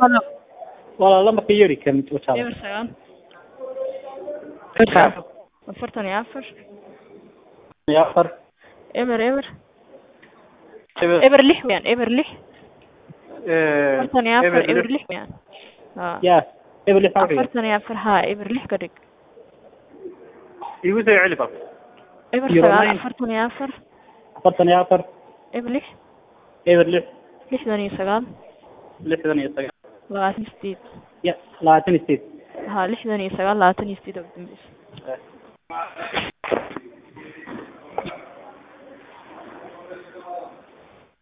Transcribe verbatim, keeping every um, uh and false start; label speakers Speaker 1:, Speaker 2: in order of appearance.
Speaker 1: Halo.
Speaker 2: والله لما كيوري كم وشاب
Speaker 1: Eber sagaal. Afartan iyo afar.
Speaker 2: يا أخر
Speaker 1: Eber eber.
Speaker 2: eber
Speaker 1: Eber lix weeyaan. Eber lix.
Speaker 2: eh,
Speaker 1: Afartan iyo afar.
Speaker 2: eber
Speaker 1: Eber
Speaker 2: lix.
Speaker 1: lix weeyaan. Haa.
Speaker 2: يا eber lix maxaa ku xiga
Speaker 1: Afartan iyo afar. Haa. Eber lix ka dhig.
Speaker 2: igu soo celi bab
Speaker 1: Eber
Speaker 2: Zero
Speaker 1: sagaal.
Speaker 2: nine.
Speaker 1: Afartan iyo afar.
Speaker 2: afartan iyo afar
Speaker 1: Eber lix.
Speaker 2: eber lix
Speaker 1: Lixdan iyo sagaal.
Speaker 2: lixdan iyo sagaal
Speaker 1: Labaatan iyo sideed.
Speaker 2: ya labaatan iyo sideed
Speaker 1: Haa. Lixdan iyo sagaal. Labaatan iyo sideed ugu dambaysa.